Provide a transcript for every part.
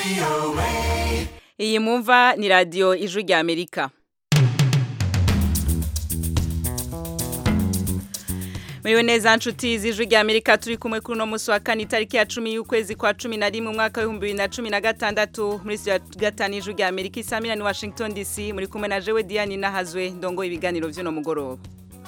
Iyi mumva ni radio Ijwi rya Amerika. Mwiwe neza nshuti z'Ijwi rya Amerika turi kumwe kuri no musi wa kane itariki ya 10 y'ukwezi kwa 11 mu mwaka wa 2016 muri gatanu Ijwi rya Amerika isamira ni Washington DC muri kumwe na jewe Diane Nahazwe ndongo ibiganiro vy'uno mugoroba.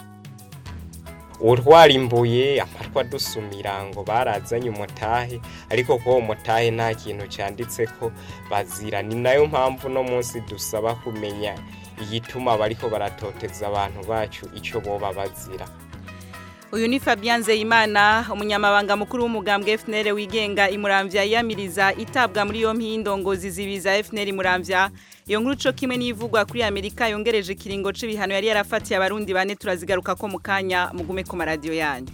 Urwarimbuye amarwa dusumira ngo barazanye umutahe ariko ko umutahe nta kintu cyanditseko bazira ni nayo mpamvu no munsi dusaba kumenya igituma bariko baratoteza abantu bacu ico boba bazira. Uyu ni Fabien Nzeyimana umunyamabanga mukuru w'umugambwe FNL wigenga imuramvya yamiriza itabwa muri yo mpindongozi zibiza FNL imuramvya iyo nkuru co kimwe n'ivugwa kuri Amerika yongereje kiringo c'ibihano yari yarafatiye abarundi bane turazigaruka ko mukanya mugume ku radio yanyu.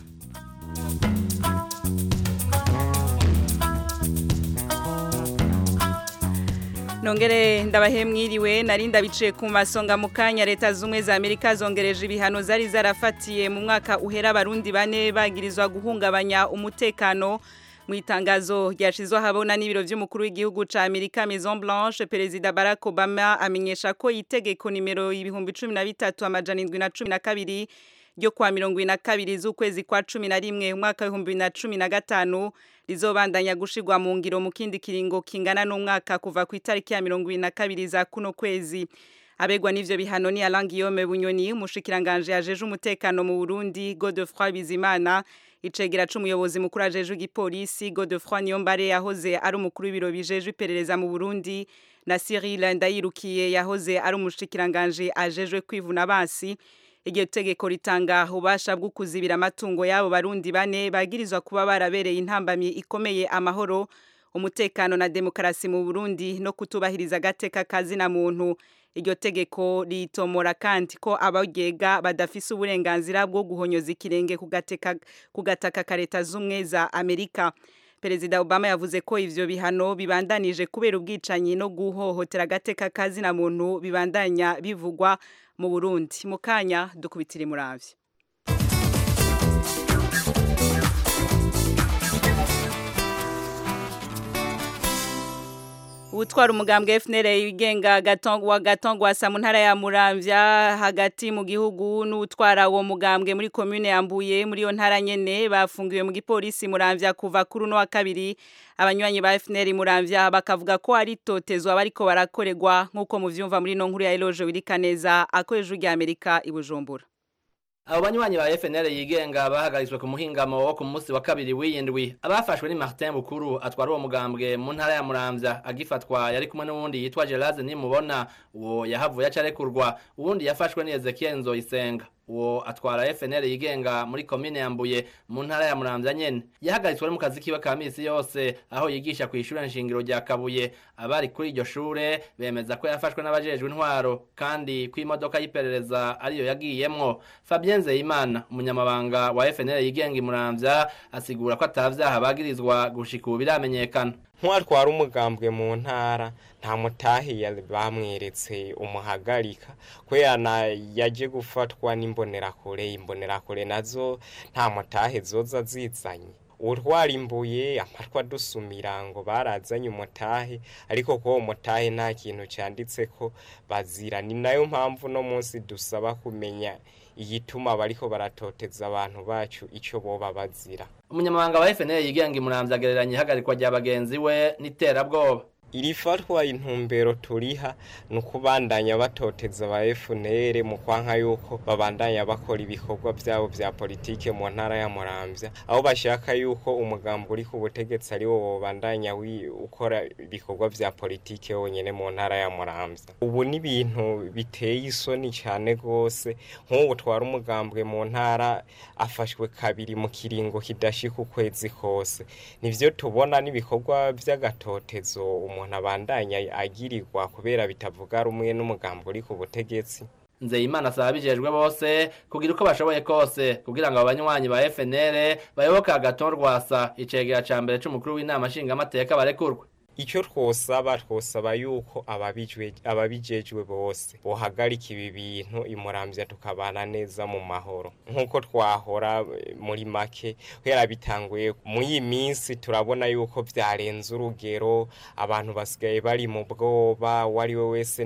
Nongere ndabahe mwiriwe narinda biciye ku masonga mukanya leta zumwe za Amerika zongereje ibihano zari zarafatiye mu mwaka uhera abarundi bane bagirizwa guhungabanya umutekano mu itangazo ryashizwe habona n'ibiro by'umukuru w'igihugu ca Amerika Maison Blanche Perezida Barack Obama amenyesha ko itegeko nimero 2013 ryo kwa 22 z'ukwezi kwa 11 umwaka wa 2015 rizobandanya gushigwa mu ngiro mu kindi kiringo kingana n'umwaka kuva ku itariki ya 22 za kuno kwezi. Abegwa n'ivyo bihano ni Alain Guillaume Bunyoni umushikiranganje yajeje umutekano mu Burundi, Godefroid Bizimana icegera c'umuyobozi mukuru ajeje igipolisi, Godefroid Niyombare yahoze ari umukuru w'ibiro bijeje iperereza mu Burundi, na Cyril Ndayirukiye yahoze ari umushikiranganje ajeje kwivuna basi. Iryo tegeko ritanga ubasha bwo kuzibira amatungo yabo barundi bane bagirizwa kuba barabereye intambamye ikomeye amahoro umutekano na demokarasi mu Burundi no kutubahiriza gateka kazi na muntu. Iryo tegeko ritomora kandi ko abagega badafise uburenganzira bwo guhonyoza ikirenge kugataka kareta zumwe za Amerika. Perezida Obama yavuze ko ivyo bihano bibandanije kubera ubwicanyi no guhohotera gateka kazi na muntu bibandanya bivugwa mu Burundi. Mukanya dukubitire muravye. Utwara umugambwe FNL wigenga Gatongwa sa mu ntara ya Muramvya hagati mu gihugu n'utwara uwo mugambwe muri commune yambuye muri yo ntara nyene bafungiwe mu gipolisi Muramvya kuva kuri no wa kabiri. Abanywanyi ba FNL Muramvya bakavuga ko ari totezwa bariko barakoregwa nkuko muvyumva muri no nkuru ya Eloge Wirikaneza akoreje rya Amerika i Bujumbura. Abo banywanyi ba FNL yigenga bahagarizwe ku muhingamo wo ku munsi wa kabiri w'indwi. Abafashwe ni Martin Bukuru atwara uwo mugambwe mu ntara ya Muramvya agifatwa yari kumwe n'uwundi yitwa Gelaze nimubona uwo yahavuye acarekurwa. Uwundi yafashwe ni Ezekiel Nzoyisenga uwo atwara FNL yigenga muri commune yambuye mu ntara ya Muramvya nyene. Yahagaritswe mu kazi kiwe ka misi yose aho yigisha ku ishure nshingiro rya Kabuye. Abari kuri iryo shure bemeza ko yafashwe n'abajejwe intwaro kandi ku imodoka y'iperereza ariyo yagiyemwo. Fabien Nzeyimana umunyamabanga wa FNL yigenga i Muramvya asigura ko atavyaha bagirizwa gushika ubu biramenyekana. Ntwatwara umugambwe mu ntara nta mutahi bamweretse umuhagarika kwera yaje gufatwa n'imbonerakure nazo nta mutahe zoza zizanye. Urwarimbuye amarwa dusumira ngo barazanye umutahe ariko ko umutahe nta kintu cyanditseko bazira ni nayo mpamvu no munsi dusaba kumenya igituma bariko baratoteza abantu bacu ico boba bazira. Umunyamabanga wa FNL yigenga i Muramvya agereranya ihagarikwa rya bagenzi we n'iterabwoba. Iri fatwa intumbero turiha nukubandanya batoteza ba FNL mu kwanka yuko babandanya bakora ibikorwa byabo bya politike mu ntara ya Muramvya aho bashaka yuko umugambo uri ku butegetsi ari wo bandanya ukora ibikorwa bya politike wonyene mu ntara ya Muramvya. Ubu ni ibintu biteye isoni cyane gose nk'ubu twara umugambwe mu ntara afashwe kabiri mu kiringo kidashika ukwezi kose. Nivyo tubona n'ibikorwa by'agatotezo umuntu abandanya agirirwa kubera bitavuga rumwe n'umugambo uri ku butegetsi. Nzeyimana asaba bijejwe bose kugira uko bashoboye kose kugira ngo abanywanyi ba FNL bayoboka Agathon Rwasa icegera ca mbere c'umukuru w'inama nshingamateka barekurwe. icyo twosaba yuko ababijejwe bose bohagarika ibi bintu imuramvya tukabana neza mu mahoro nkuko twahora muri make hera bitanguye mu iyi minsi turabona yuko vyarenze urugero abantu basigaye bari mu bwoba wari we wese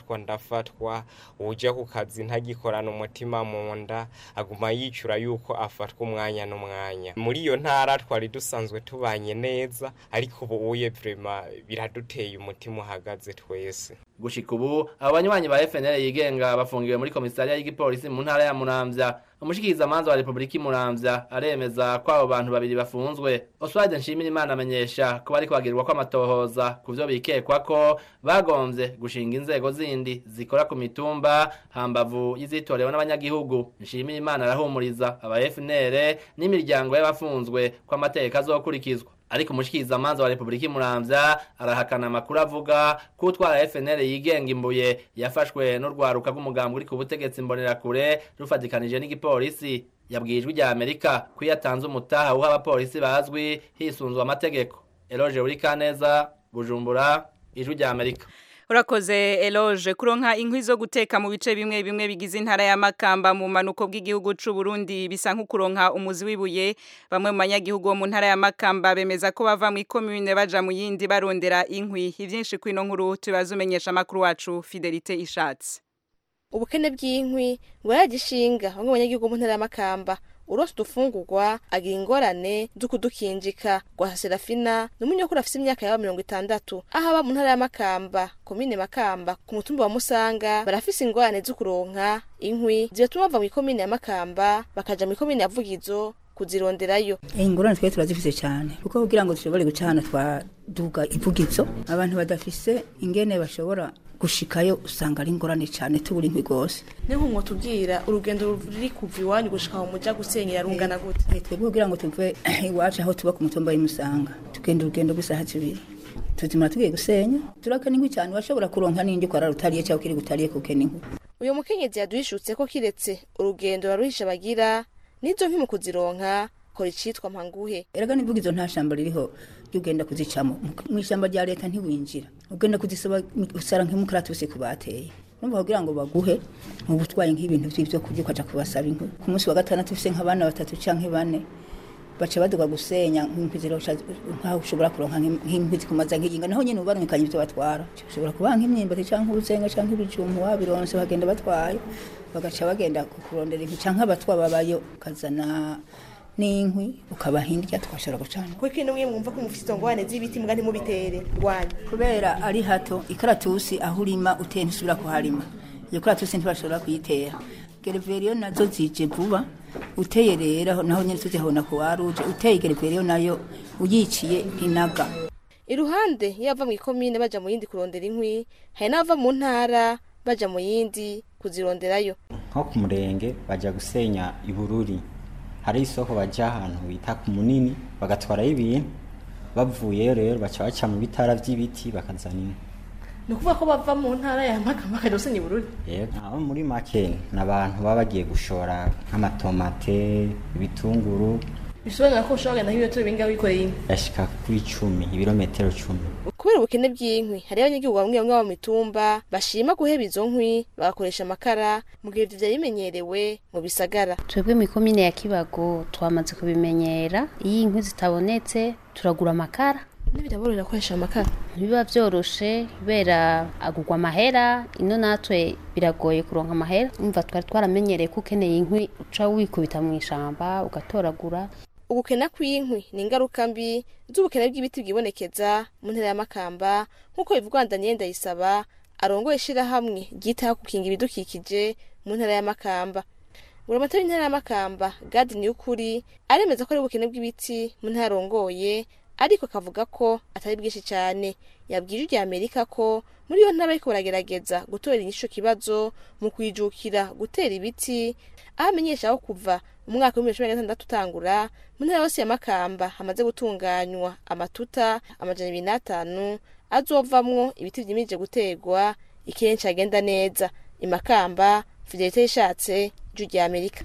ndafatwa uje ku kazi ntagikorana umutima mu nda aguma yicura yuko afatwa umwanya n'umwanya muri iyo ntara twari dusanzwe tubanye neza ariko ubu uye vraiment biraduteye umutima uhagaze twese gushika ubu abo banywanyi ba FNL yigenga bafungiwe muri komisariya y'igipolisi mu ntara ya Muramvya umushikiriza manza wa Republika Muramvya aremeza ko abo bantu babiri bafunzwe Oswald Nshimirimana amenyesha ko bari kwagirwa ko amatohoza kuvyo bikekwa ko bagomvye gushinga inzego zindi zikora ku mitumba hambavu y'izitorewe n'abanyagihugu Nshimirimana arahumuriza aba FNL n'imiryango y'abafunzwe ko amateka azokurikizwa ariko umushikiriza manza wa Republika Muramvya arahakana amakuru avuga ko utwara FNL yigenga imbuye yafashwe n'urwaruka rw'umugambwe uri ku butegetsi mbonerakure rufatikanije n'igipolisi yabwijwe rya Amerika ko yatanze umutaha uha abapolisi bazwi hisunzwe amategeko Eloge Urikaneza Bujumbura ijwi rya Amerika Urakoze Eloge kuronka inkwi zo guteka mu bice bimwe bimwe bigize intara ya Makamba mu manuko bw'igihugu c'u Burundi bisa nkukuronka umuzi wibuye bamwe mu banyagihugu bo mu ntara ya Makamba bemeza ko bava mu commune baja mu yindi barondera inkwi ivyinshi kwino nkuru tubazumenyesha makuru wacu Fidelite Ishatse ubukene bw'inkwi ngo yagishinga bamwe mu banyagihugu mu ntara ya Makamba uronse dufungurwa agira ingorane dukudukinjika kwa Serafina n'umunyokuru afise imyaka ya 60 ahaba mu ntara ya Makamba komine Makamba ku mutumba wa Musanga barafise ingorane zukuronka inkwi zituma bava mu komine ya Makamba bakaja mu komine ya Vugizo kuzironderayo ingorane twe turazifise cyane kuko kugira ngo dushobore gucana twaduga Ivugizo abantu badafise ingene bashobora gushikayo usanga ari ingorane cyane tuburi inkwi gose niho mwo tubwira urugendo ruri kuva iwanyu gushika mu muja gusenyera rungana gute twebwe kugira ngo tuve iwacu aho tuba ku mutumba y'Imusanga tugenda urugendo rw'isaha 2 tuzimara tugiye gusenya turakana inkwi cyane bashobora kuronka n'indi kwa rutariye cyangwa kiri gutariye kukena inkwi uyo mukenyezi yaduhishutse ko kiretse urugendo baruhisha bagira nizo nkwi mu kuzironka kora icitwa mpanguhe erega n'Ivugizo nta shamba ririho ugenda kuzicamo mu ishamba rya leta ntiwinjira ugenda kuzisaba usara nk'umukaratusi kubateye numva kugira ngo baguhe mu butwaye nk'ibintu by'ibyo kurya ukaja kubasaba inkwi ku munsi wa gatandatu ufise nk'abana 3 canke 4 baca baduga gusenya nk'inkwi nkaho ushobora kuronka nk'inkwi zikumaza nk'iyinga naho nyene ubarunkanye ibyo batwara ushobora kubanka imyimba canke urusenga canke ibijumbu wabironse bagenda batwaye bagaca bagenda kurondera inkwi canke abatwa babayo kazana n'inkwi ukabahindya twashobora gucana kuko kino mwe mwumva ko mufite ngwane z'ibiti mbwa ntimubitere rwanya kubera ari hato ikaratusi aho urima utene usubira kuharima iyo karatusi ntibashobora kuyitera gereveriyo nazo zije vuba uteye rero naho nyene tuzihona ku waruje uteye gereveriyo nayo uyiciye inaga iruhande yava mu ikomine baja mu yindi kurondera inkwi hari n'ava mu ntara baja mu yindi kuzironderayo nko ku murenge baja gusenya Ibururi hari isoko baja ahantu bita ku Munini bagatwara ibintu bavuye rero baca baca mu bitara by'ibiti bakazana nukuvuga ko bava mu ntara ya Makamba kadosenya Ibururi aho muri make n'abantu baba bagiye gushora nk'amatomate ibitunguru bisobanura ko ushobora kugenda nk'ibirometero bingahe wikoreye yashika kuri 10 ibirometero 10 kubera ubukene bw'inkwi hari abanyagihugu bamwe bamwe mu mitumba bashima guheba izo nkwi bagakoresha amakara mu gihe vyari bimenyerewe mu bisagara twebwe mu komine ya Kibago twamaze kubimenyera iyi inkwi zitabonetse turagura amakara n'ibiraborohera gukoresha amakara biba vyoroshe kubera agugwa amahera ino natwe biragoye kuronka amahera umva twari twaramenyereye ko ukeneye inkwi uca wikubita mu ishamba ugatoragura ugukena kw'inkwi ni ingaruka mbi z'ubukene bw'ibiti bwibonekeza mu ntara ya Makamba nk'uko bivugwa Daniel Ndayisaba arongoye ishirahamwe ryitaho gukinga ibidukikije mu ntara ya Makamba buramatari intara ya Makamba Gadi Niyukuri aremeza ko ari ubukene bw'ibiti mu ntara arongoye ariko kavuga ko atari bwinshi cyane yabwije rya Amerika ko muri yo ntara ariko baragerageza gutorera inyisho kibazo mu kwijukira gutera ibiti ahamenyesha aho kuva umwaka wa 2016 utangura mu ntara yose ya Makamba hamaze gutunganywa amatuta amajana 205 azovamwo ibiti byimije gutegwa ikenshi agenda neza imakamba Fidelite Ishatse rya Amerika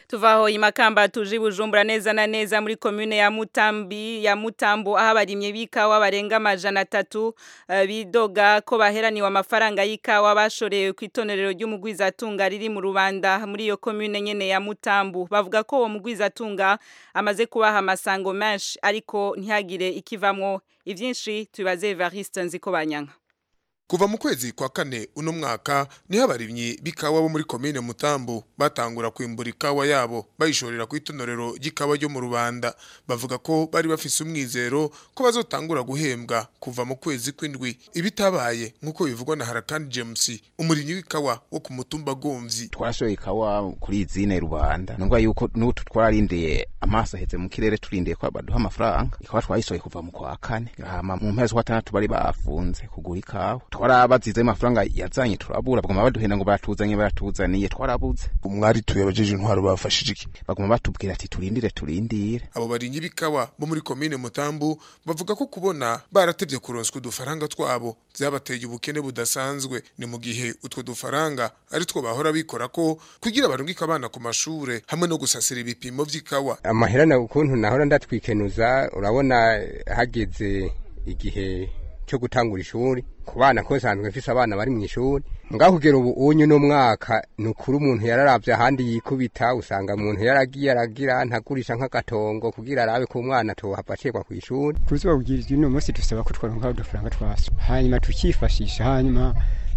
Tuvaho imakamba tuje Bujumbura neza na neza muri commune ya Mutambo aho abarimye b'ikawa barenga 300 bidoga ko baheraniwe amafaranga y'ikawa bashorewe ku itonerero ry'umugwizatunga riri mu Rubanda muri iyo commune nyene ya Mutambo bavuga ko uwo mugwizatunga amaze kubaha amasango menshi ariko ntihagire ikivamwo ivyinshi tubaze Evariste Nzikobanyanka. Kuva mu kwezi kwa kane uno mwaka niho abarimyi b'ikawa bo muri commune Mutambo batangura kwimbura ikawa yabo bayishorera ku itonorero ry'ikawa ryo mu Rubanda bavuga ko bari bafise umwizero ko bazotangura guhembwa kuva mu kwezi kw'indwi ibitabaye nkuko bivugwa na Harakandi James umurimyi w'ikawa wo ku mutumba Gomvyi. Twashoye ikawa kuri izine Rubanda nubwo yuko n'utu twararindeye amaso aheze mu kirere turindiye ko baduha amafaranga ikawa twayishoye kuva mu kwa kane hama mu mpezi kwa 6 bari bafunze kugura ikawa twarabazize amafaranga yazanye turabura bagoma baduhenda ngo baratuzaniye twarabuze. Umwari tuyabajeje intwaro bafashije iki bagoma batubwira ati turindire abo barinyi b'ikawa bo muri commune Mutambo bavuga ko kubona baratevye kuronswa udufaranga twabo byabateye ubukene budasanzwe ni mu gihe utwo dufaranga ari two bahora bikora ko kugira barungika abana ku mashure hamwe no gusasira ibipimo vy'ikawa. Amaherana ukuntu nahora ndatwikenuza urabona hageze igihe cyo gutangura ishuri ku bana ko sanzwe mfise abana bari mu ishuri ngaho kugera ubu unyu no mwaka nukuri umuntu yararavye ahandi yikubita usanga umuntu yaragiye aragira ntagurisha nk'agatongo kugira arabe ko umwana tohava acekwa ku ishuri kuzuba bwirije no munsi dusaba ko twaronka udufaranga twaso hanyuma tukifashisha hanyuma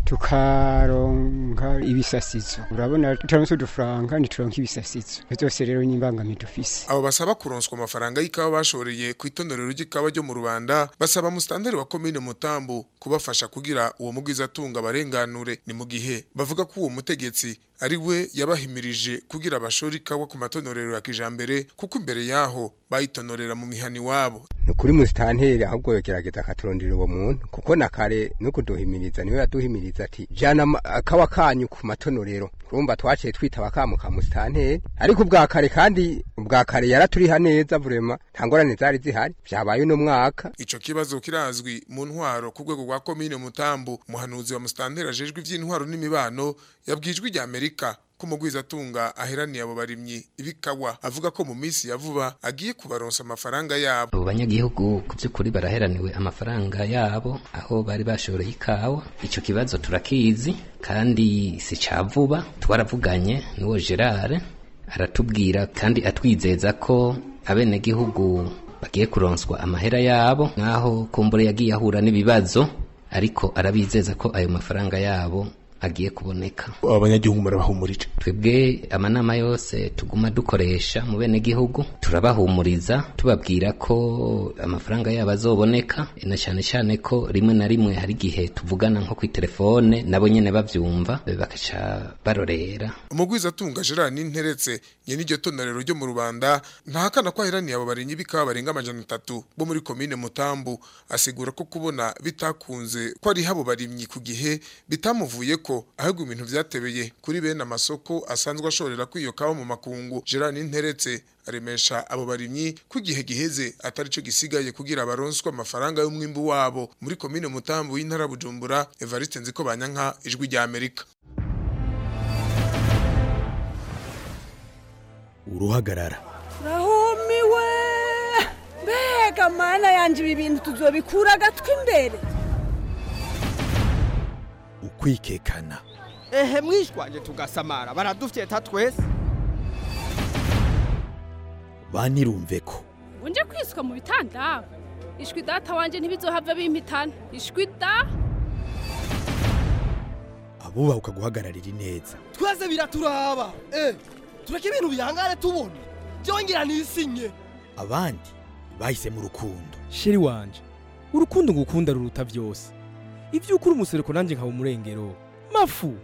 tukaronka ibisasizo urabona turonse udufaranga nituronka ibisasizo byose rero n'imbangami dufise. Abo basaba kuronswa amafaranga y'ikawa bashoreye ku itonorero ry'ikawa ryo mu Rubanda basaba mustanderi wa commune Mutambo kubafasha kugira uwo mugwizatunga barenganure ni mu gihe bavuga ko uwo mutegetsi ari we yabahimirije kugira abashora ikawa ku matonorero ya kijambere kuko imbere yaho bayitonorera mu mihani wabo. Nukuri mustanteri ahubwo yogerageza akaturondera uwo muntu kuko nakare no kuduhimiriza niwe yaduhimiriza ati jana akawa kanyu ku matonorero urumva twaciye twitaba kamo ka mustanteri ariko ubwa kare kandi ubwa kare yaraturiha neza vrema ntangorane zari zihari byabaye no mwaka. Ico kibazo kirazwi mu ntwaro ku rwego rwa commune Mutambo umuhanuzi wa mustanteri ajejwe ivy'intwaro n'imibano yabwijwe rya Amerika kumugwizatunga aheraniye abo barimyi ibikawa avuga ko mu minsi ya vuba agiye kubaronsa amafaranga yabo. Abo banyagihugu ku by'ukuri baraheraniwe amafaranga yabo aho bari bashoreye ikawa. Ico kibazo turakizi kandi si cavuba twaravuganye n'uwo Gerard aratubwira kandi atwizeza ko abenegihugu bagiye kuronswa amahera yabo naho kumbure yagiye ahura n'ibibazo ariko arabizeza ko ayo mafaranga yabo agiye kuboneka. Abanyagihugu barabahumurije. Twebwe amanama yose tuguma dukoresha mu bene gihugu turabahumuriza tubabwira ko amafaranga yabo azoboneka na cyane ko rimwe na rimwe hari gihe tuvugana nko ku telefone nabo nyene bavyumva bakaca barorera. Umugwizatunga Gerard Ninteretse nyene iryo tonorero ryo mu Rubanda ntahakana ko aheraniye abo barinyi bikawa barenga 300 bo muri commune Mutambo asigura ko kubona bitakunze ko ari habo barimyi ku gihe bitamuvuye ko ahubwo ibintu vyatebeye kuri bene amasoko asanzwe ashorera kwiyo kawa mu makungu. Gerard Ninteretse aremesha abo barimyi ku gihe giheze atari cyo gisigaye kugira baronswa amafaranga y'umwimbu wabo muri commune Mutambo y'intara Bujumbura. Evariste Nzikobanyanka ijwi rya Amerika. Uruhagarara rahumiwe mbega mana yanje ibi bintu tuzobikura gatwe imbere ukwikekana ehe mwishwanje tugasamara baradufyeta twese banirumve ko unje kwiswa mu bitanda ishwi data wanje ntibizohava bimpitana ishwi da abuba ukaguhagararira neza twese biraturaba tureke ibintu bihangare tubona byongera nisinye abandi bahise mu rukundo sheri wanje urukundo ngukunda ruruta byose ivyo ukuri umusereko nanje nkaba umurengero mafu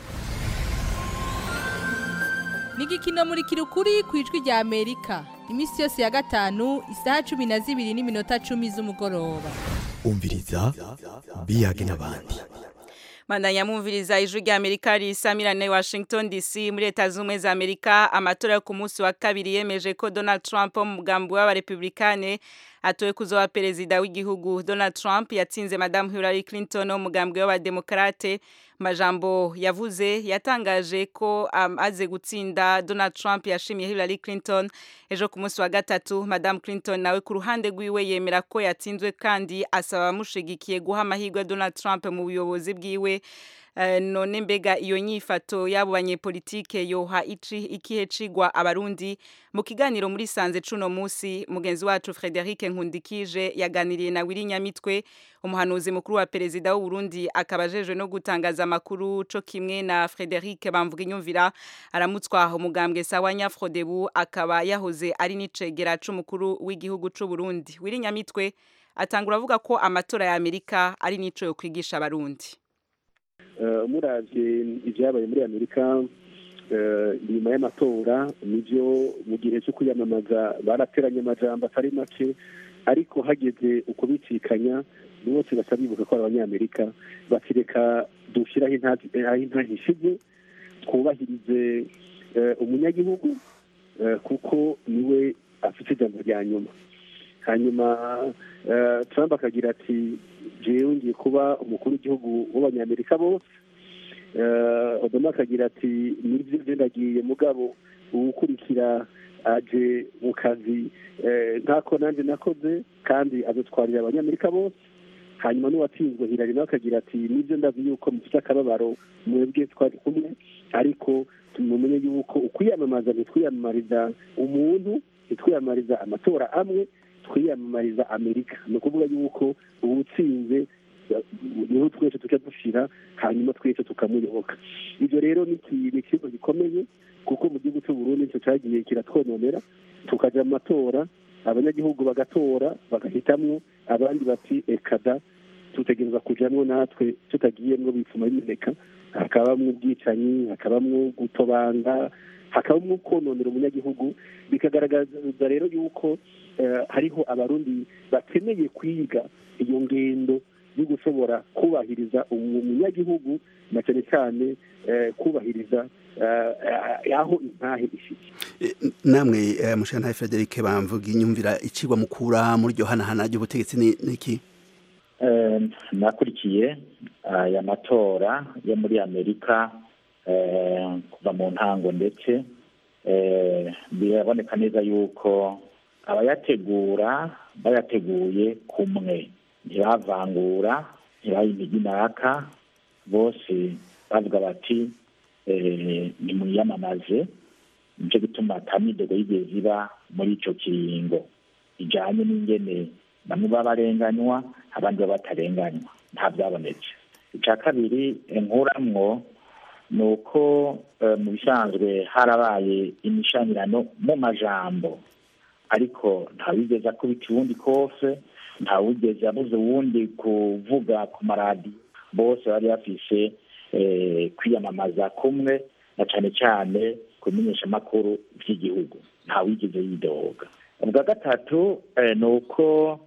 Nigikino muri kirukuri kwijwi rya Amerika imisi yose ya gatanu isaha 12:10 z'umugoroba umviriza biyage n'abandi. Mandanya mumviriza ijwi rya Amerika risamirane Washington DC muri Leta Zunze za Amerika amatora ku munsi wa kabiri yemeje ko Donald Trump umugambi w'abarepublikane atowe kuzoba perezida w'igihugu. Donald Trump yatsinze Madame Hillary Clinton umugambwe w'abademokrate. Majambo yavuze yatangaje ko aze gutsinda. Donald Trump yashimiye Hillary Clinton ejo ku munsi wa gatatu. Madame Clinton nawe ku ruhande rwiwe yemera ko yatsinzwe kandi asaba amushigikiye guha amahirwe Donald Trump mu buyobozi bwiwe. None mbega iyo nyifato yabo banyepolitike yoha ikihe cigwa abarundi? Mu kiganiro muri Sanze cuno musi mugenzi wacu Frederic Nkundikije yaganiriye na Wiri Nyamitwe umuhanuzi mukuru wa perezida w'u Burundi akabajejwe no gutangaza amakuru co kimwe na Frederic Bamvuga Inyumvira aramutswa umugambwe sawa Nyafrodebu akaba yahoze ari nicegera c'umukuru w'igihugu c'u Burundi. Wiri Nyamitwe atangura avuga ko amatora ya Amerika ari nico yo kwigisha abarundi. Muravye ivyabaye muri Amerika nyuma y'amatora nivyo mu gihe cyo kuyamamaza barateranye amajambo atari make ariko hageze uko bicikanya bose basabibuka ko abanyamerika batireka dushiraho intahishize twubahirize umunyagihugu kuko niwe afite ijambo rya nyuma. Hanyuma Trump akagira ati jewe ngiye kuba umukuru w'igihugu w'abanyamerika bose. Obama akagira ati nivyo ndagiye mugabo uwukurikira aje mu kazi ntako nanje nakoze kandi azotwarira abanyamerika bose. Hanyuma n'uwatsinzwe Hillary nawe akagira ati nivyo ndazi yuko mufite akababaro mwebwe twari kumwe ariko tumumenye yuko ukwiyamamaza ntitwiyamamariza umuntu ntitwiyamamariza amatora amwe twiyamamariza Amerika. Ni ukuvuga yuko uwutsinze niho twese tuca dushira hanyuma twese tukamuyoboka. Ivyo rero ni ikintu gikomeye kuko mu gihugu cy'u Burundi icyo cyagiye kiratwononera tukaja mu matora abanyagihugu bagatora bagahitamwo abandi bati ekada tutegereza kujamwo natwe tutagiyemwo bipfuma bimeneka hakabamwo ubwicanyi hakabamwo gutobanga hakabamwo kononera umunyagihugu bikagaragaza rero yuko hariho abarundi bakeneye kwiga iyo ngendo yo gushobora kubahiriza umunyagihugu na cyane cyane kubahiriza aho intahe ishiki. Namwe mushana Frederic Bamvuga Inyumvira icigwa mukura muri ryo hanahana ry'ubutegetsi niki? Nakurikiye aya matora yo muri Amerika kuva mu ntango ndetse biraboneka neza yuko abayategura bayateguye kumwe ntibavangura ntibayimiginaka bose bavuga bati ni muyamamaze nico gituma tamidogo yigeze iba muri ico kiringo ijanye n'ingene bamwe babarenganywa abandi batarenganywa nta byabonetse. Ica kabiri nkuramwo nuko mu bisanzwe harabaye imishanirano mu majambo ariko ntawigeze akubita uwundi kose ntawigeze abuze uwundi kuvuga ku maradi bose bari bafise kwiyamamaza kumwe na cane cane kumenyesha amakuru by'igihugu ntawigeze yidoga. Ubwa gatatu nuko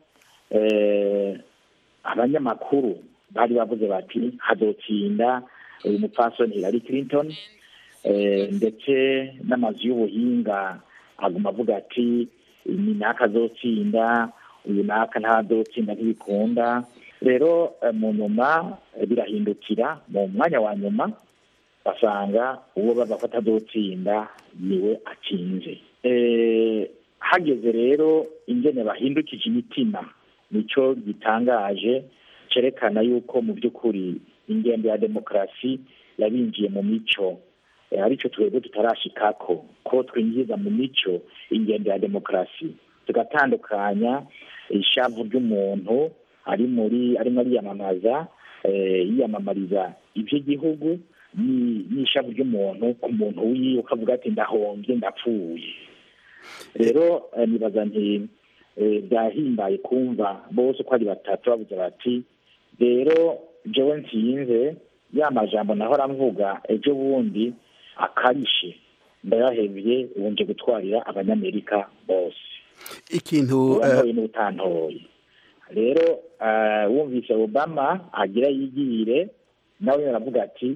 abanyamakuru bari bavuze bati hazotsinda uyu mupfasoni Hillary Clinton ndetse n'amazu y'ubuhinga aguma avuga ati ni naka azotsinda uyu naka ntazotsinda ntibikunda. Rero mu nyuma birahindukira mu mwanya wa nyuma basanga uwo bafata azotsinda niwe atsinze. Hageze rero ingene bahindukije imitima nico gitangaje cerekana yuko mu by'ukuri ingendo ya demokrasi yabinjiye mu mico arico twebwe tutarashikako ko twinjiza mu mico ingendo ya demokrasi tugatandukanya ishavu ry'umuntu arimo ariyamamaza yiyamamariza iby'igihugu n'ishavu ry'umuntu ku muntu wiwe ukavuga ati ndahombye ndapfuye. Rero nibaza nti byahimbaye kumva bose uko ari batatu bavuze bati rero jewe nsinze ya majambo nahora mvuga ejo bundi akarishe ndayahevye ubunje gutwarira abanyamerika bose ikintu n'utantoye. Rero wumvise Obama agira yigire nawe aravuga ati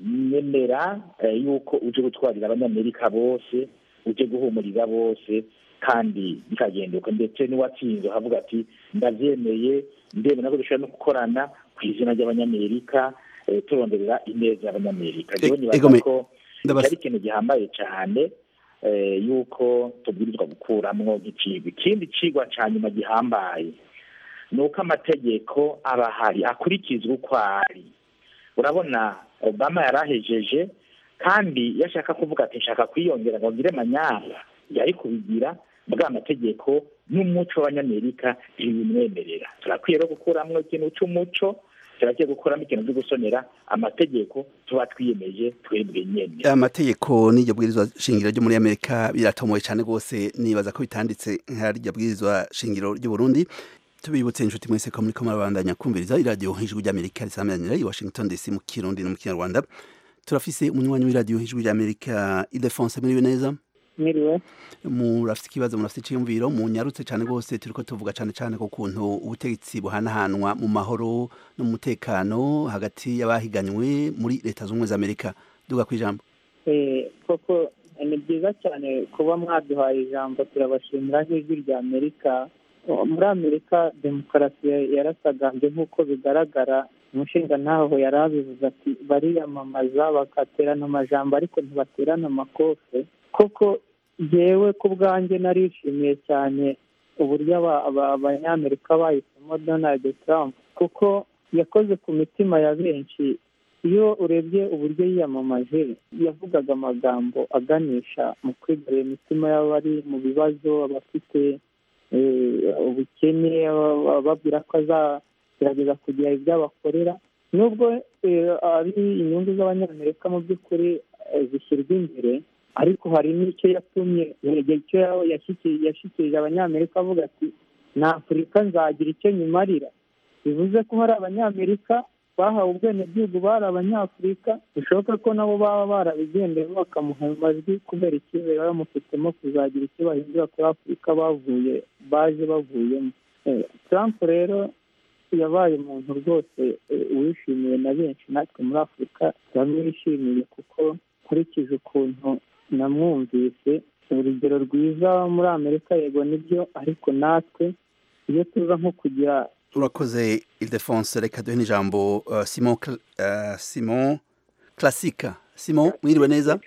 nemera yuko uje gutwarira abanyamerika bose uje guhumuriza bose kandi bikagenduka ndetse n'uwatsinze avuga ati ndabyemeye ndemera ko dushobora no gukorana ku izina ry'abanyamerika turonderera ineza y'abanyamerika rero nibaza ko ari ikintu gihambaye cyane yuko tubwirizwa gukuramwo nk'icigwa. Ikindi cigwa ca nyuma gihambaye ni uko amategeko aba ahari akurikizwa uko ari. Urabona Obama yarahejeje kandi yashaka kuvuga ati nshaka kwiyongera ngo ngire manyanga yari kubigira bwa amategeko n'umuco w'abanyamerika ntibimwemerera. Turakwiye rero gukuramwo ikintu c'umuco, turagiye gukuramo ikintu cyo gusonera amategeko tuba twiyemeje twebwe nyene. Amategeko n'iryo bwirizwa shingiro ryo muri Amerika biratomoye cyane gose, nibaza ko bitanditse nk'iryo bwirizwa shingiro ry'u Burundi. Tubibutse inshuti mwese ko muri ko marabandanya kumviriza iradio Ijwi ry'Amerika risamanira i Washington DC mu Kirundi no mu Kinyarwanda. Turafise umunywanyi w'iradio Ijwi ry'Amerika Ildefonse muri neza. Mwiriwe. Murafite ikibazo, murafite iciyumviro, munyarutse cyane gose, turiko tuvuga cyane ku kuntu ubutegetsi buhanahanwa mu mahoro no mu mutekano hagati y'abahiganywe muri leta z'ubumwe za Amerika. Duga kwijambo. Koko ni byiza cyane kuba mwaduhaye ijambo, turabashimira nk'Ijwi ry'Amerika. Muri Amerika demokarasi yarasagambye nk'uko bigaragara. Umushinga ntaho yari abivuze ati bariyamamaza bagaterana amajambo ariko ntibaterana amakofe. Koko yewe ku bwanjye narishimiye cyane uburyo abanyamerika bahisemo Donald Trump kuko yakoze ku mitima ya benshi. Iyo urebye uburyo yiyamamaje yavugaga amagambo aganisha mu kwigarurira imitima y'abari mu bibazo, abafite ubukene, babwira ko azagerageza kugira ibyo abakorera. Nubwo ari inyungu z'abanyamerika mu by'ukuri zishyirwa imbere, ariko hari n'icyo yatumye icyo yashyikirije abanyamerika avuga ati na Afurika nzagira icyo nyimarira. Bivuze ko hari abanyamerika bahawe ubwenegihugu bari abanyafurika, bishoboka ko nabo baba barabigendeye bakamuha amajwi kubera icyizere bamufitemo kuzagira icyo bahindura kuri Afurika baje bavuyemo. Trump rero yabaye umuntu rwose wishimiwe na benshi, natwe muri Afurika turamwishimiye kuko nkurikije ukuntu namwumvise urugero rwiza muri Amerika. Yego nibyo, ariko natwe iyo tuza nko kugira. Urakoze Ildefonse, reka duhe n'ijambo Simon Classique. Simon, mwiriwe neza?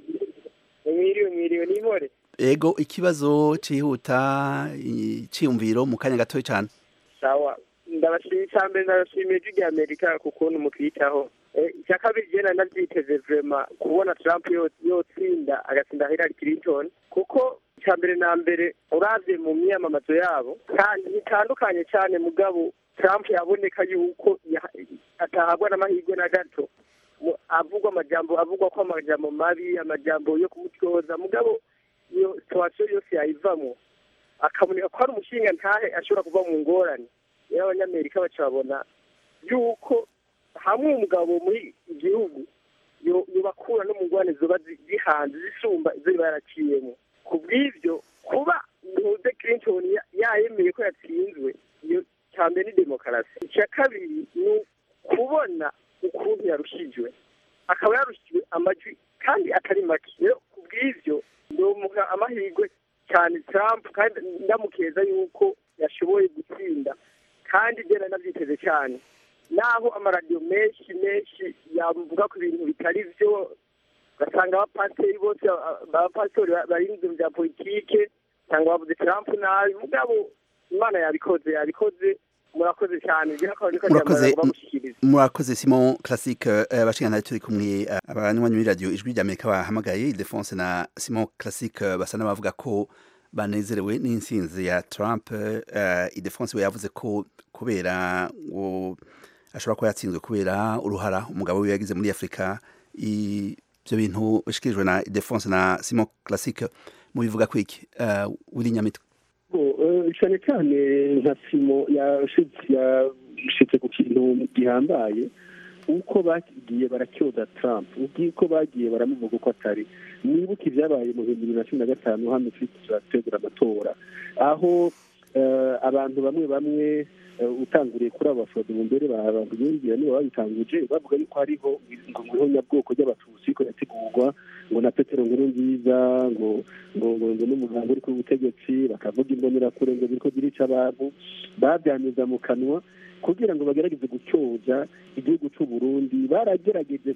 Mwiriwe n'imore. Ego, ikibazo cihuta ciyumviro mu kanya gatoya cyane. Sawa, ndabashimiye cyane, ndabashimiye Ijwi ry'Amerika kukuntu mutwitaho. Icya kabiri jena nabyiteze vraiment kubona Trump yotsinda agatsinda Hillary Clinton, kuko icya mbere na mbere uravye mu myamamazo yabo kandi bitandukanye cyane, mugabo Trump yaboneka yuko atahagwa n'amahirwe na gato. Avugwa ko amajambo mabi, amajambo yo kumutyoza, mugabo iyo situation yose yayivamo akaboneka ko ari umushinga ntahe ashobora kuva mu ngorane. Y'abanyamerika bacabona yuko hamwe umugabo muri igihugu yobakura no mu ngwane zoba zihanze zisumba izo baraciyemo. Ku bw'ivyo kuba Hillary Clinton yayemeye ko yatsinzwe, iyo cyane ni demokarasi. Icya kabiri ni kubona ukuntu yarushijwe, akaba yarushijwe amajwi kandi atari make. Rero ku bw'ivyo ndomuha amahirwe cyane Trump, kandi ndamukeza yuko yashoboye gutsinda, kandi jena navyiteze cyane. Naho amaradiyo menshi yavuga ku bintu bitari byo, ugasanga abapasiteri bose abapasitori bari mu bya politike cyangwa bavuze Trump nabi, mugabo Imana yabikoze. Murakoze cyane. Murakoze Simon Classique. Abashingana turi kumwe abanywanyi b'iradio Ijwi ry'Amerika bahamagaye Ildefonse na Simon Classique basa n'abavuga ko banezerewe n'insinzi ya Trump. Ildefonse we yavuze ko kubera ashobora kuba yatsinzwe kubera uruhara umugabo we yagize muri Afrika. Ibyo bintu bishikirijwe na Ildefonse na Simon Classique mubivuga kwiki uri nyamitwe? Cyane cyane nka Simon yashitse ku kintu gihambaye, uko bagiye barakyoza Trump, uko bagiye baramuvuga uko atari. Nibuka ibyabaye mu 2015 hano turategura amatora, aho abantu bamwe bamwe utanguriye kuri abo bafodo mu mbere babwinjira nibo babitanguje bavuga yuko hariho ngo nyabwoko ry'abatutsi ko yategurwa ngo na Petero Nkurunziza ngo n'umugambi uri ku butegetsi bakavuga imbonerakure ngo biriko birica abantu babyaniza mu kanwa kugira ngo bagerageze gucyoza igihugu cy'u Burundi baragerageje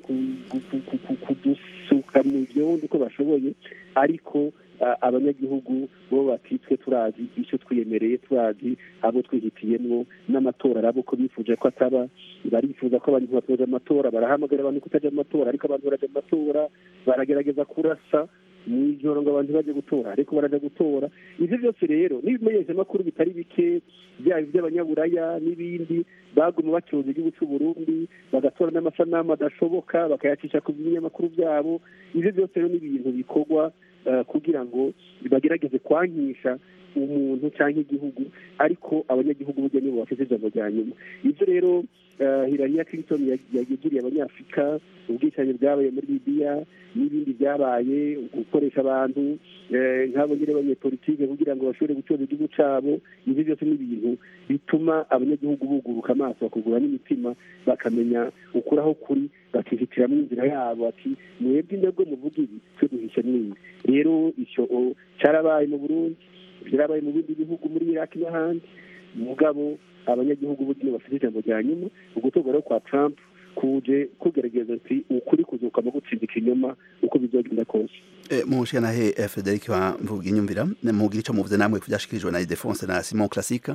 kudusuka mu byondo uko bashoboye ariko abanyagihugu bo batitwe turazi icyo twiyemereye turazi abo twihitiyemwo n'amatora arabo ko bifuje ko ataba barifuza ko abantu batoje amatora barahamagara abantu kutaja mu matora ariko abantu baraja mu matora baragerageza kurasa mw'ijoro ngo abantu baje gutora ariko baraja gutora ivyo byose rero n'ibimenyesha makuru bitari bike byaba iby'abanyaburaya n'ibindi baguma bacyoza igihugu cy'u Burundi bagatora n'amasanamu adashoboka bakayacisha ku binyamakuru byabo ivyo byose rero n'ibintu bikorwa kugira ngo bagerageze kwankisha umuntu cyangwa igihugu ariko abanyagihugu burya nibo bafite ijambo rya nyuma ivyo rero Hillary Clinton yagiriye abanyafrika ubwicanyi bwabaye muri Libya n'ibindi byabaye gukoresha abantu nk'abo nyine abanyepolitike kugira ngo bashobore gucoza igihugu cyabo ivyo byose n'ibintu bituma abanyagihugu buguruka amaso bakugura n'imitima bakamenya ukuraho kuri bakihitiramwo inzira yabo ati mwebwe indabwo muvuga ibi twe duhisha n'ibindi rero icyo cyarabaye mu Burundi byarabaye mu bindi bihugu muri Iraq n'ahandi mugabo abanyagihugu buryo bafite ijambo rya nyuma ugutorwa rero kwa Trump kuje kugerageza ati ukuri kuzuka mu gutsinda ikinyoma uko bizogenda kose mushana he Frederic wa mvuga inyumvira mugira ico muvuze namwe kubyashikirijwe na Ildefonse na Simon Classique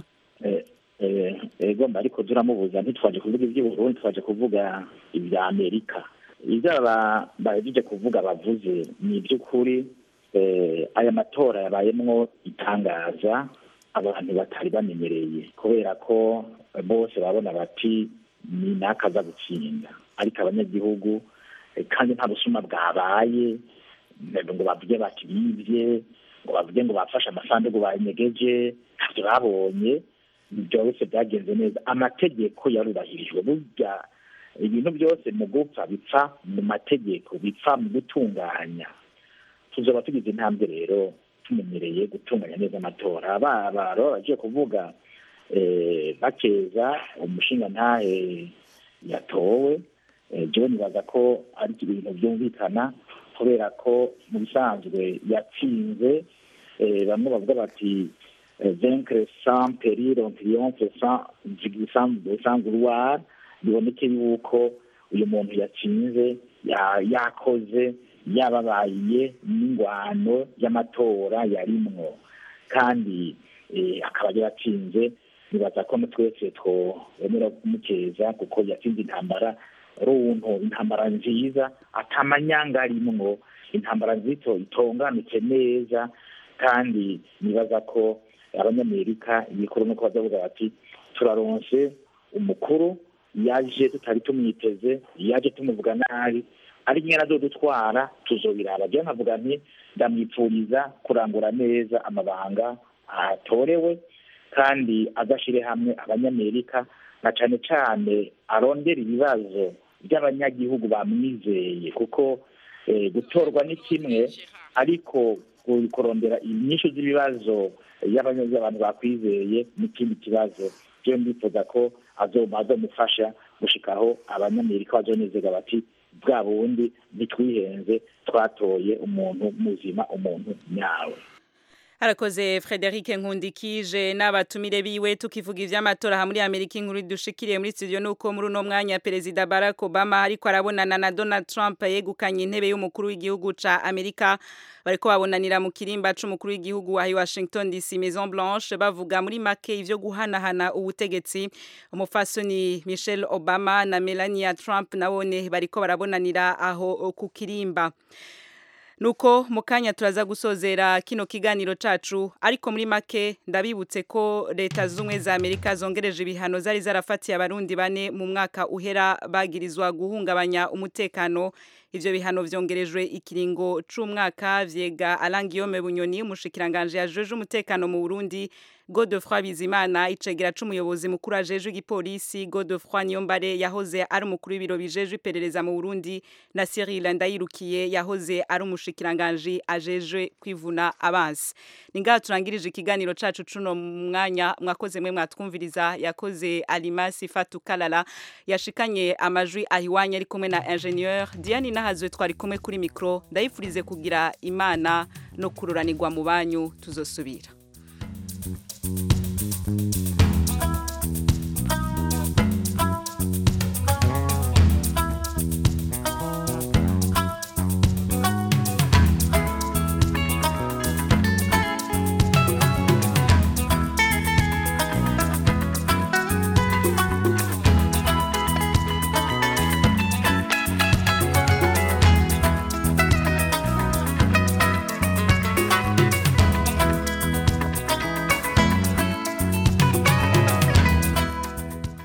ego ariko turamubuza ntitwaje kuvuga iby'Uburundi twaje kuvuga ibya Amerika ibyo bahejeje kuvuga bavuze ni iby'ukuri aya matora yabayemwo itangaza abantu batari bamenyereye kubera ko bose babona bati ni nakaza gutsinda ariko abanyagihugu kandi nta busuma bwabaye ngo bavuge bati bivye ngo bavuge ngo bafashe amasanduku banyegeje ntavyo babonye byose byagenze neza amategeko yarubahirijwe burya ibintu byose mu gupfa bipfa mu mategeko bipfa mu gutunganya tuzoba tugize intambwe rero tumenyereye gutunganya neza amatora baro bagiye kuvuga bakeza umushinga ntahe yatowe John baza ko ari ibintu byumvikana kubera ko mu bisanzwe yatsinze bamwe bavuga bati vaincre sans péril on triomphe sans gloire biboneke yuko uyu muntu yatsinze yakoze yababaye n'ingwano y'amatora yarimwo kandi akaba yaratsinze nibaza ko twese twemera kumukeza kuko yatsinze intambara runtu intambara nziza atamanyanga arimwo intambara nzito itonganutse neza kandi nibaza ko abanyamerika ibikuru nuko bazavuga bati turaronse umukuru yaje tutari tumwiteze yaje tumuvuga nabi ari nyina dutwara tuzobiraba byo navuga nti ndamwipfuriza kurangura neza amabanga atorewe kandi agashire hamwe abanyamerika na cyane cyane arondera ibibazo by'abanyagihugu bamwizeye kuko gutorwa ni kimwe ariko kurondera inyishu z'ibibazo y'abantu bakwizeye n'ikindi kibazo byo ndifuza ko azomufasha gushikaho abanyamerika bazonezega bati bwa bundi bitwihenze twatoye umuntu muzima umuntu nyawe Harakoze Frederic Nkundikije n'abatumire biwe tukivuga ivy'amatora muri Amerika inkuru dushikiriye muri studio nuko muri no mwanya Perezida Barack Obama ariko arabonana na Donald Trump yegukanye intebe y'umukuru w'igihugu ca Amerika bariko babonanira mu kirimba c'umukuru w'igihugu wa Washington DC Maison Blanche bavuga muri make ivyo guhanahana ubutegetsi umufasoni Michelle Obama na Melania Trump nabone bariko barabonanira aho ku kirimba Nuko mukanya turaza gusozera kino kiganiro cacu ariko muri make ndabibutse ko leta zumwe za Amerika zongereje ibihano zari zarafatiye abarundi bane mu mwaka uhera bagirizwa guhungabanya umutekano ivyo bihano vyongerejwe ikiringo c'umwaka vyega Alangiyome Bunyoni umushikiranganje yajeje umutekano mu Burundi Godefroid Bizimana icegera c'umuyobozi mukuru ajeje igipolisi Godefroid Niyombare yahoze ari umukuru w'ibiro bijeje iperereza mu Burundi na Cyril Ndayirukiye yahoze ari umushikiranganje ajeje kwivuna abansi ninga turangirije ikiganiro cacu cuno mwanya mwakoze mwe mwatwumviriza yakoze Alimasi Fatukalala yashikanye amajwi ahiwanya ari kumwe na ingénieur Diane Nahazwe twari kumwe kuri micro ndayifurize kugira imana no kururanirwa mu banyu tuzosubira.